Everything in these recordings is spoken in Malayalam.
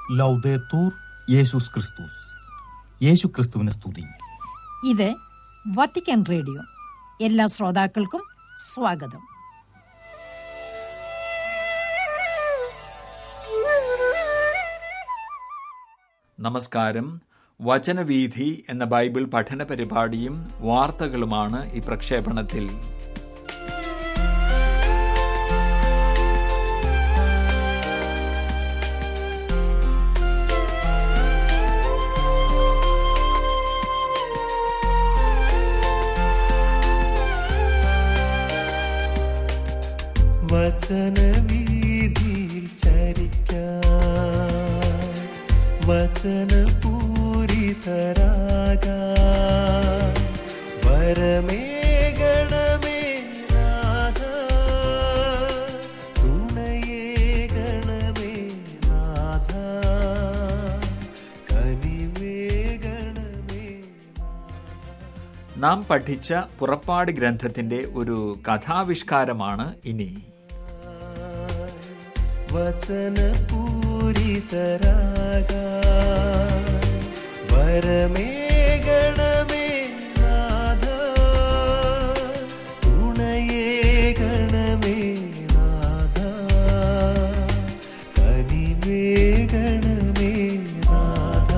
ലൗദേത്തൂർ യേശുസ് ക്രിസ്തുസ്. യേശു ക്രിസ്തുവിനെ സ്തുതി. ഇത് വത്തിക്കാൻ റേഡിയോ. എല്ലാ ശ്രോതാക്കൾക്കും സ്വാഗതം. നമസ്കാരം. വചനവീഥി എന്ന ബൈബിൾ പഠന പരിപാടിയും വാർത്തകളുമാണ് ഈ പ്രക്ഷേപണത്തിൽ. വചനവീഥിയിൽ ചരിക്കാൻ വചനപൂരിതരാകാൻ വരമേകണമേ നാഥ, തുണയേകണമേ നാഥ, കനിവേകണമേ നാഥ. നാം പഠിച്ച പുറപ്പാട് ഗ്രന്ഥത്തിന്റെ ഒരു കഥാവിഷ്കാരമാണ് ഇനി. വചനപൂരിതരാകാൻ വരമേകണമേ നാഥ, തുണയേകണമേ നാഥ, കനിവേകണമേ നാഥ.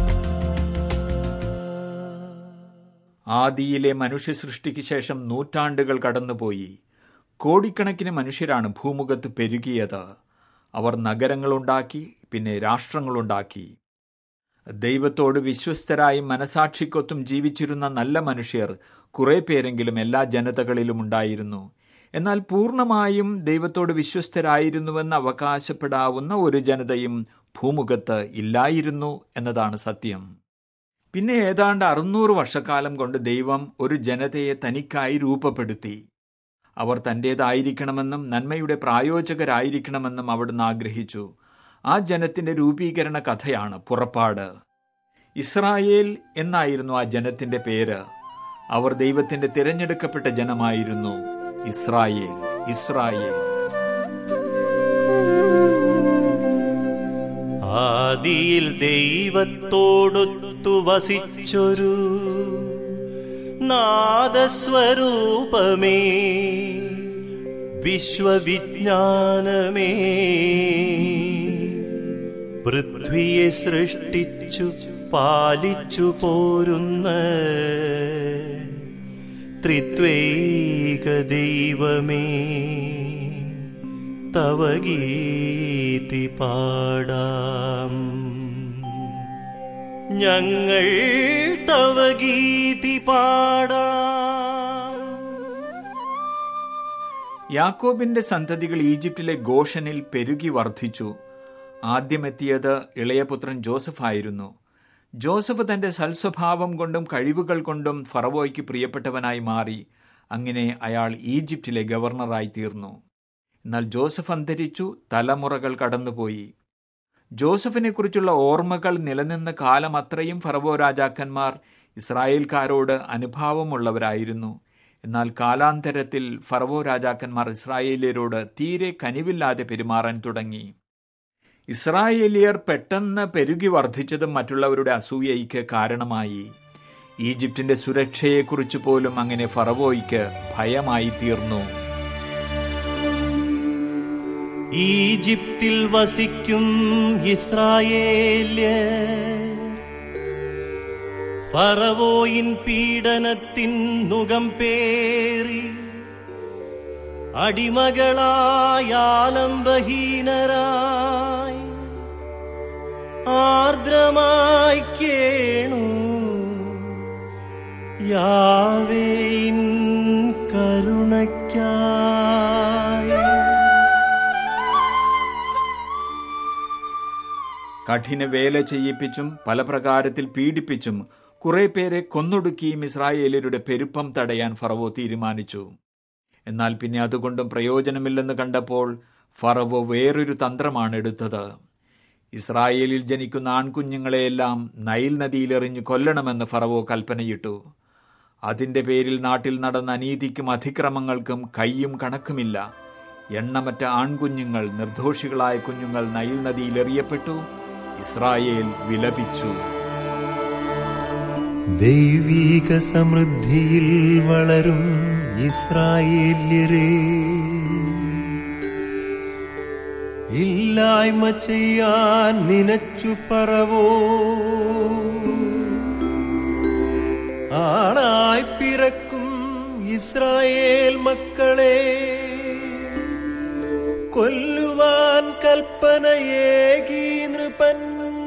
ആദിയിലെ മനുഷ്യ സൃഷ്ടിക്ക് ശേഷം നൂറ്റാണ്ടുകൾ കടന്നുപോയി. കോടിക്കണക്കിന് മനുഷ്യരാണ് ഭൂമുഖത്ത് പെരുകിയത്. അവർ നഗരങ്ങളുണ്ടാക്കി, പിന്നെ രാഷ്ട്രങ്ങളുണ്ടാക്കി. ദൈവത്തോട് വിശ്വസ്തരായി മനസാക്ഷിക്കൊത്തും ജീവിച്ചിരുന്ന നല്ല മനുഷ്യർ കുറെ പേരെങ്കിലും എല്ലാ ജനതകളിലും ഉണ്ടായിരുന്നു. എന്നാൽ പൂർണ്ണമായും ദൈവത്തോട് വിശ്വസ്തരായിരുന്നുവെന്ന് അവകാശപ്പെടാവുന്ന ഒരു ജനതയും ഭൂമുഖത്ത് ഇല്ലായിരുന്നു എന്നതാണ് സത്യം. പിന്നെ ഏതാണ്ട് 600 വർഷക്കാലം കൊണ്ട് ദൈവം ഒരു ജനതയെ തനിക്കായി രൂപപ്പെടുത്തി. അവർ തൻ്റേതായിരിക്കണമെന്നും നന്മയുടെ പ്രായോജകരായിരിക്കണമെന്നും അവിടുന്ന് ആഗ്രഹിച്ചു. ആ ജനത്തിന്റെ രൂപീകരണ കഥയാണ് പുറപ്പാട്. ഇസ്രായേൽ എന്നായിരുന്നു ആ ജനത്തിന്റെ പേര്. അവർ ദൈവത്തിന്റെ തിരഞ്ഞെടുക്കപ്പെട്ട ജനമായിരുന്നു. Israel, Israel. ആദിയിൽ ദൈവത്തോടൊത്തു വസിച്ചൊരു നാദസ്വരൂപമേ, വിശ്വവിജ്ഞാനമേ, പൃഥ്വിയെ സൃഷ്ടിച്ചു പാലിച്ചു പോരുന്ന ത്രിത്വൈക ദൈവമേ, തവ ഗീതി പാടാം ഞങ്ങൾ, തവ ഗീതി പാടാം. യാക്കോബിന്റെ സന്തതികൾ ഈജിപ്തിലെ ഗോഷനിൽ പെരുകി വർദ്ധിച്ചു. ആദ്യമെത്തിയത് ഇളയപുത്രൻ ജോസഫ് ആയിരുന്നു. ജോസഫ് തന്റെ സൽസ്വഭാവം കൊണ്ടും കഴിവുകൾ കൊണ്ടും ഫറവോയ്ക്ക് പ്രിയപ്പെട്ടവനായി മാറി. അങ്ങനെ അയാൾ ഈജിപ്തിലെ ഗവർണറായി തീർന്നു. എന്നാൽ ജോസഫ് അന്തരിച്ചു. തലമുറകൾ കടന്നുപോയി. ജോസഫിനെ കുറിച്ചുള്ള ഓർമ്മകൾ നിലനിന്ന കാലം അത്രയും ഫറവോ രാജാക്കന്മാർ ഇസ്രായേൽക്കാരോട് അനുഭാവമുള്ളവരായിരുന്നു. എന്നാൽ കാലാന്തരത്തിൽ ഫറവോ രാജാക്കന്മാർ ഇസ്രായേലിയരോട് തീരെ കനിവില്ലാതെ പെരുമാറാൻ തുടങ്ങി. ഇസ്രായേലിയർ പെട്ടെന്ന് പെരുകി വർദ്ധിച്ചതും മറ്റുള്ളവരുടെ അസൂയയ്ക്ക് കാരണമായി. ഈജിപ്തിന്റെ സുരക്ഷയെക്കുറിച്ച് പോലും അങ്ങനെ ഫറവോയ്ക്ക് ഭയമായി തീർന്നു. ഈജിപ്തിൽ വസിക്കും ഇസ്രായേല്യർ ഫറവോയിൻ പീഡനത്തിൻ നുകം പേറി അടിമകളായ ആലംബഹീനരായി ആർദ്രമായി കേണു യാവേയിൻ കരുണയ്ക്കായി. കഠിന വേല ചെയ്യിപ്പിച്ചും പല പ്രകാരത്തിൽ പീഡിപ്പിച്ചും കുറെ പേരെ കൊന്നൊടുക്കിയും ഇസ്രായേലരുടെ പെരുപ്പം തടയാൻ ഫറവോ തീരുമാനിച്ചു. എന്നാൽ പിന്നെ അതുകൊണ്ടും പ്രയോജനമില്ലെന്ന് കണ്ടപ്പോൾ ഫറവോ വേറൊരു തന്ത്രമാണ് എടുത്തത്. ഇസ്രായേലിൽ ജനിക്കുന്ന ആൺകുഞ്ഞുങ്ങളെയെല്ലാം നൈൽ നദിയിലെറിഞ്ഞു കൊല്ലണമെന്ന് ഫറവോ കൽപ്പനയിട്ടു. അതിന്റെ പേരിൽ നാട്ടിൽ നടന്ന അനീതിക്കും അതിക്രമങ്ങൾക്കും കയ്യും കണക്കുമില്ല. എണ്ണമറ്റ ആൺകുഞ്ഞുങ്ങൾ, നിർദോഷികളായ കുഞ്ഞുങ്ങൾ നൈൽ നദിയിൽ എറിയപ്പെട്ടു. ഇസ്രായേൽ വിലപിച്ചു. ദൈവീക സമൃദ്ധിയിൽ വളരും ഇസ്രായേല്യരെ ഇല്ലായ്മ ചെയ്യാൻ നിനച്ചു ഫറവോ. ആണായി പിറക്കും ഇസ്രായേൽ മക്കളെ കൊല്ലുവാൻ കൽപ്പനയേകി നൃപൻ.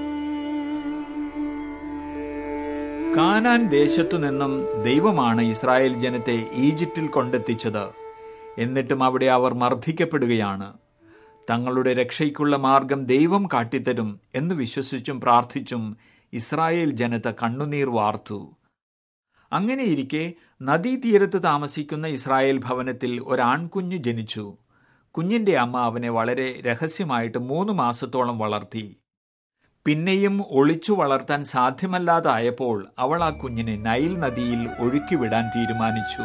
കാനാൻ ദേശത്തു നിന്നും ദൈവമാണ് ഇസ്രായേൽ ജനത്തെ ഈജിപ്തിൽ കൊണ്ടെത്തിച്ചത്. എന്നിട്ടും അവിടെ അവർ മർദ്ദിക്കപ്പെടുകയാണ്. തങ്ങളുടെ രക്ഷയ്ക്കുള്ള മാർഗം ദൈവം കാട്ടിത്തരും എന്ന് വിശ്വസിച്ചും പ്രാർത്ഥിച്ചും ഇസ്രായേൽ ജനത കണ്ണുനീർ വാർത്തു. അങ്ങനെയിരിക്കെ നദീതീരത്ത് താമസിക്കുന്ന ഇസ്രായേൽ ഭവനത്തിൽ ഒരാൺകുഞ്ഞ് ജനിച്ചു. കുഞ്ഞിന്റെ അമ്മ അവനെ വളരെ രഹസ്യമായിട്ട് 3 മാസത്തോളം വളർത്തി. പിന്നെയും ഒളിച്ചു വളർത്താൻ സാധ്യമല്ലാതായപ്പോൾ അവൾ ആ കുഞ്ഞിനെ നൈൽ നദിയിൽ ഒഴുക്കിവിടാൻ തീരുമാനിച്ചു.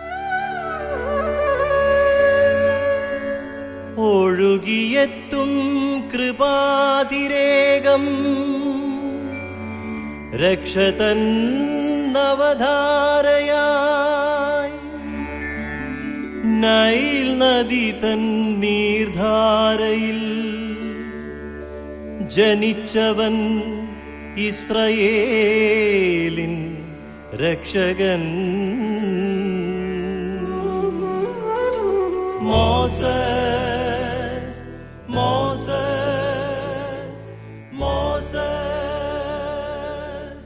ഒഴുകിയെത്തും കൃപാതിരേകം രക്ഷതൻ നവധാരയായി നൈൽ നദി തൻ നീർധാരയിൽ ജനിച്ചവൻ ഇസ്രായേലിൻ രക്ഷകൻ. Moses Moses Moses.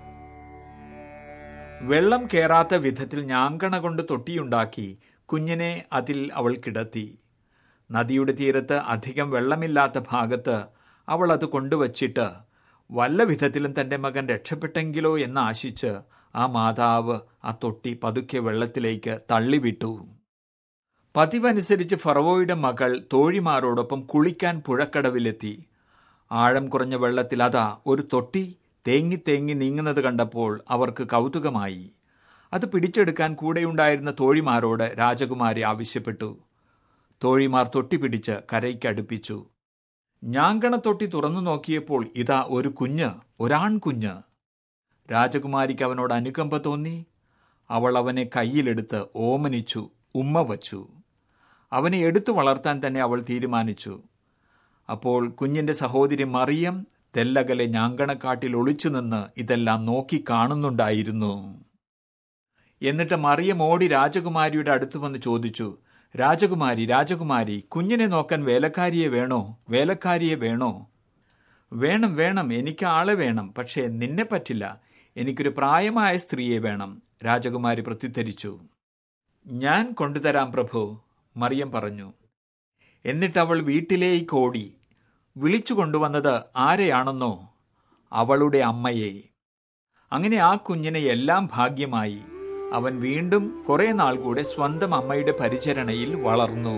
വെള്ളം കേറാത്ത വിധത്തിൽ ഞാങ്കണ കൊണ്ട് തൊട്ടിയുണ്ടാക്കി കുഞ്ഞിനെ അതിൽ അവൾ കിടത്തി. നദിയുടെ തീരത്ത് അധികം വെള്ളമില്ലാത്ത ഭാഗത്ത് അവൾ അത് കൊണ്ടുവച്ചിട്ട് വല്ല വിധത്തിലും തൻ്റെ മകൻ രക്ഷപ്പെട്ടെങ്കിലോ എന്ന് ആശിച്ച് ആ മാതാവ് ആ തൊട്ടി പതുക്കെ വെള്ളത്തിലേക്ക് തള്ളിവിട്ടു. പതിവനുസരിച്ച് ഫറവോയുടെ മകൾ തോഴിമാരോടൊപ്പം കുളിക്കാൻ പുഴക്കടവിലെത്തി. ആഴം കുറഞ്ഞ വെള്ളത്തിൽ അതാ ഒരു തൊട്ടി തേങ്ങി തേങ്ങി നീങ്ങുന്നത് കണ്ടപ്പോൾ അവർക്ക് കൗതുകമായി. അത് പിടിച്ചെടുക്കാൻ കൂടെയുണ്ടായിരുന്ന തോഴിമാരോട് രാജകുമാരി ആവശ്യപ്പെട്ടു. തോഴിമാർ തൊട്ടി പിടിച്ച് കരയ്ക്കടുപ്പിച്ചു. ഞാങ്കണത്തൊട്ടി തുറന്നു നോക്കിയപ്പോൾ ഇതാ ഒരു കുഞ്ഞ്, ഒരാൺകുഞ്ഞ്. രാജകുമാരിക്ക് അവനോട് അനുകമ്പ തോന്നി. അവൾ അവനെ കയ്യിലെടുത്ത് ഓമനിച്ചു, ഉമ്മ വച്ചു. അവനെ എടുത്തു വളർത്താൻ തന്നെ അവൾ തീരുമാനിച്ചു. അപ്പോൾ കുഞ്ഞിന്റെ സഹോദരി മറിയം തെല്ലകലെ ഞാങ്കണക്കാട്ടിൽ ഒളിച്ചു നിന്ന് ഇതെല്ലാം നോക്കി കാണുന്നുണ്ടായിരുന്നു. എന്നിട്ട് മറിയം ഓടി രാജകുമാരിയുടെ അടുത്ത് വന്ന് ചോദിച്ചു, രാജകുമാരി, രാജകുമാരി, കുഞ്ഞിനെ നോക്കാൻ വേലക്കാരിയെ വേണോ? വേലക്കാരിയെ വേണോ? വേണം വേണം, എനിക്ക് ആളെ വേണം. പക്ഷേ നിന്നെ പറ്റില്ല, എനിക്കൊരു പ്രായമായ സ്ത്രീയെ വേണം. രാജകുമാരി പ്രത്യുത്തരിച്ചു. ഞാൻ കൊണ്ടുതരാം പ്രഭു, മറിയം പറഞ്ഞു. എന്നിട്ടവൾ വീട്ടിലേക്ക് ഓടി. വിളിച്ചു കൊണ്ടുവന്നത് ആരെയാണെന്നോ? അവളുടെ അമ്മയെ. അങ്ങനെ ആ കുഞ്ഞിനെ എല്ലാം ഭാഗ്യമായി. അവൻ വീണ്ടും കുറെ നാൾ കൂടെ സ്വന്തം അമ്മയുടെ പരിചരണയിൽ വളർന്നു.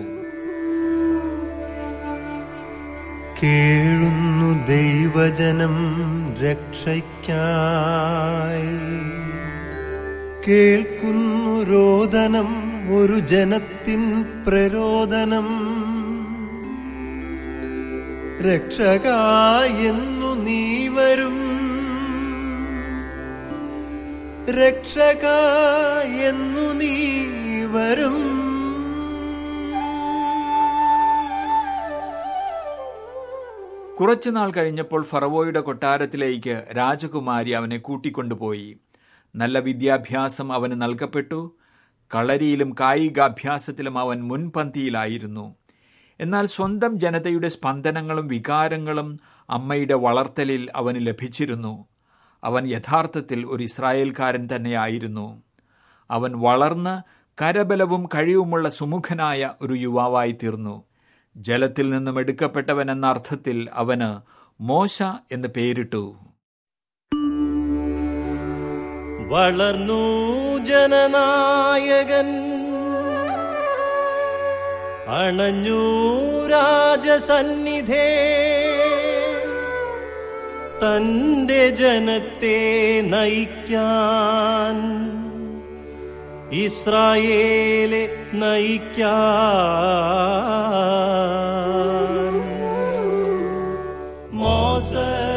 കേഴുന്നു ദൈവജനം രക്ഷയ്ക്കായി, കേൾക്കുന്നു രോദനം ഒരു ജനത്തിൻ പ്രരോദനം. രക്ഷകായെന്നു നീ വരും, രക്ഷകായെന്നു നീ വരും. കുറച്ചുനാൾ കഴിഞ്ഞപ്പോൾ ഫറവോയുടെ കൊട്ടാരത്തിലേക്ക് രാജകുമാരി അവനെ കൂട്ടിക്കൊണ്ടുപോയി. നല്ല വിദ്യാഭ്യാസം അവന് നൽകപ്പെട്ടു. കളരിയിലും കായികാഭ്യാസത്തിലും അവൻ മുൻപന്തിയിലായിരുന്നു. എന്നാൽ സ്വന്തം ജനതയുടെ സ്പന്ദനങ്ങളും വികാരങ്ങളും അമ്മയുടെ വളർത്തലിൽ അവന് ലഭിച്ചിരുന്നു. അവൻ യഥാർത്ഥത്തിൽ ഒരു ഇസ്രായേൽക്കാരൻ തന്നെയായിരുന്നു. അവൻ വളർന്ന് കരബലവും കഴിവുമുള്ള സുമുഖനായ ഒരു യുവാവായി തീർന്നു. ജലത്തിൽ നിന്നും എടുക്കപ്പെട്ടവൻ എന്ന അർത്ഥത്തിൽ അവന് മോശ എന്ന് പേരിട്ടു. വളർന്നു ജനനായകൻ, അണഞ്ഞു രാജസന്നിധേ, തന്റെ ജനത്തെ നയിക്കാൻ, ഇസ്രായേലെ നയിക്കാൻ. മോസസ്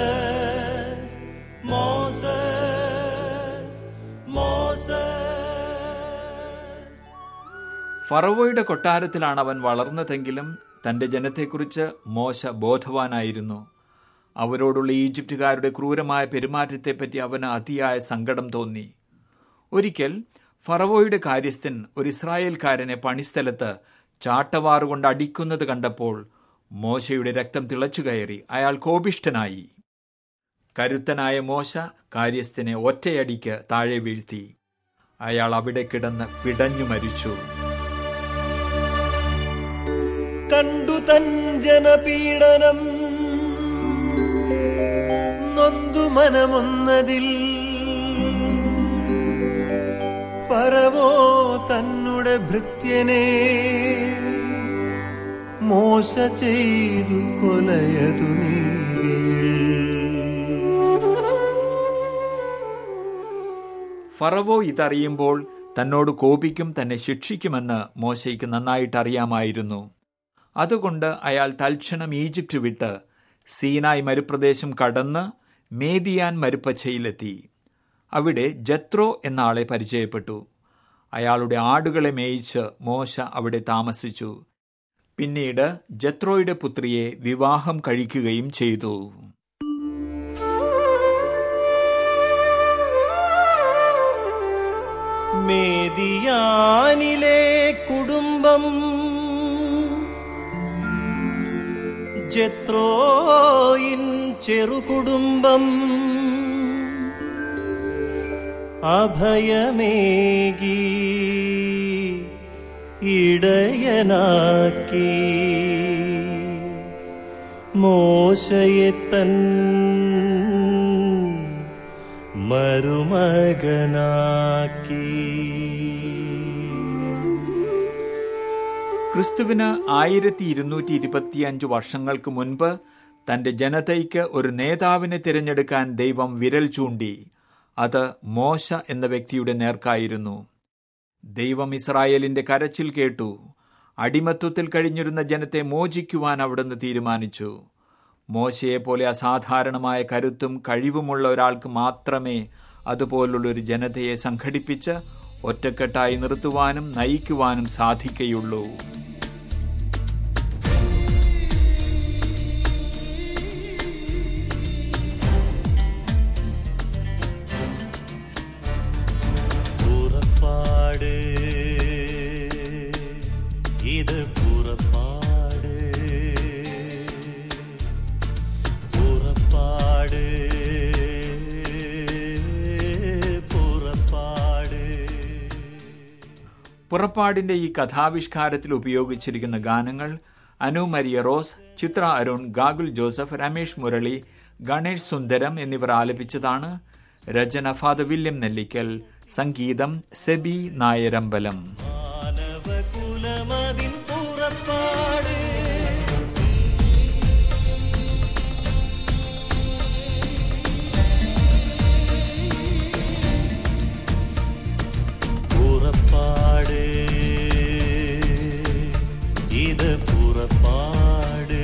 ഫറവോയുടെ കൊട്ടാരത്തിലാണ് അവൻ വളർന്നതെങ്കിലും തൻ്റെ ജനത്തെക്കുറിച്ച് മോശ ബോധവാനായിരുന്നു. അവരോടുള്ള ഈജിപ്തുകാരുടെ ക്രൂരമായ പെരുമാറ്റത്തെപ്പറ്റി അവന് അതിയായ സങ്കടം തോന്നി. ഒരിക്കൽ ഫറവോയുടെ കാര്യസ്ഥൻ ഒരു ഇസ്രായേൽക്കാരനെ പണിസ്ഥലത്ത് ചാട്ടവാറുകൊണ്ട് അടിക്കുന്നത് കണ്ടപ്പോൾ മോശയുടെ രക്തം തിളച്ചു കയറി. അയാൾ കോപിഷ്ഠനായി. കരുത്തനായ മോശ കാര്യസ്ഥനെ ഒറ്റയടിക്ക് താഴെ വീഴ്ത്തി. അയാൾ അവിടെ കിടന്ന് പിടഞ്ഞു മരിച്ചു. കണ്ടു തൻ ജനപീഡനം നൊന്തു മനമൊന്നതിൽ ഫറവോ തന്നുടെ ഭൃത്യനെ മോശ ചെയ്തു കൊലയതു നീതിയിൽ. ഫറവോ ഇതറിയുമ്പോൾ തന്നോട് കോപിക്കും, തന്നെ ശിക്ഷിക്കുമെന്ന് മോശയ്ക്ക് നന്നായിട്ട് അറിയാമായിരുന്നു. അതുകൊണ്ട് അയാൾ തൽക്ഷണം ഈജിപ്റ്റ് വിട്ട് സീനായ് മരുപ്രദേശം കടന്ന് മേദിയാൻ മരുപ്പച്ചയിലെത്തി. അവിടെ ജത്രോ എന്ന ആളെ പരിചയപ്പെട്ടു. അയാളുടെ ആടുകളെ മേയിച്ച് മോശ അവിടെ താമസിച്ചു. പിന്നീട് ജത്രോയുടെ പുത്രിയെ വിവാഹം കഴിക്കുകയും ചെയ്തു. മേദിയാനിലെ കുടുംബം ജത്രോയിൻ ചെറുകുടുംബം അഭയമേകി ഇടയനാക്കി മോശയെ തൻ മരുമകനാക്കി. ക്രിസ്തുവിന് 1225 വർഷങ്ങൾക്ക് മുൻപ് തന്റെ ജനതയ്ക്ക് ഒരു നേതാവിനെ തിരഞ്ഞെടുക്കാൻ ദൈവം വിരൽ ചൂണ്ടി. അത് മോശ എന്ന വ്യക്തിയുടെ നേർക്കായിരുന്നു. ദൈവം ഇസ്രായേലിന്റെ കരച്ചിൽ കേട്ടു. അടിമത്വത്തിൽ കഴിഞ്ഞിരുന്ന ജനത്തെ മോചിക്കുവാൻ അവിടുന്ന് തീരുമാനിച്ചു. മോശയെപ്പോലെ അസാധാരണമായ കരുത്തും കഴിവുമുള്ള ഒരാൾക്ക് മാത്രമേ അതുപോലുള്ളൊരു ജനതയെ സംഘടിപ്പിച്ച് ഒറ്റക്കെട്ടായി നിർത്തുവാനും നയിക്കുവാനും സാധിക്കുകയുള്ളൂ. പുറപ്പാട്, ഇത് പുറപ്പാട്, പുറപ്പാട്, പുറപ്പാട്. പുറപ്പാടിന്റെ ഈ കഥാവിഷ്കാരത്തിൽ ഉപയോഗിച്ചിരിക്കുന്ന ഗാനങ്ങൾ അനു മരിയ റോസ്, ചിത്ര അരുൺ, ഗാഗുൽ ജോസഫ്, രമേഷ് മുരളി, ഗണേഷ് സുന്ദരം എന്നിവർ ആലപിച്ചതാണ്. രചന ഫാദർ വില്യം നെല്ലിക്കൽ, സംഗീതം സെബി നായരമ്പലം. മാനവകുലമതിൻ പുറപ്പാട്, പുറപ്പാട്, ഇത് പുറപ്പാട്,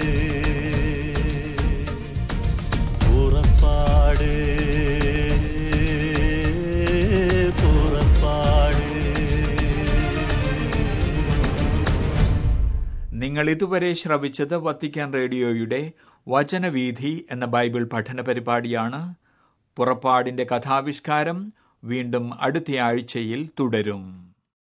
പുറപ്പാട്, പുറപ്പാട്. നിങ്ങൾ ഇതുവരെ ശ്രവിച്ചത് വത്തിക്കാൻ റേഡിയോയുടെ വചനവീഥി എന്ന ബൈബിൾ പഠന പരിപാടിയാണ്. പുറപ്പാടിന്റെ കഥാവിഷ്കാരം വീണ്ടും അടുത്ത ആഴ്ചയിൽ തുടരും.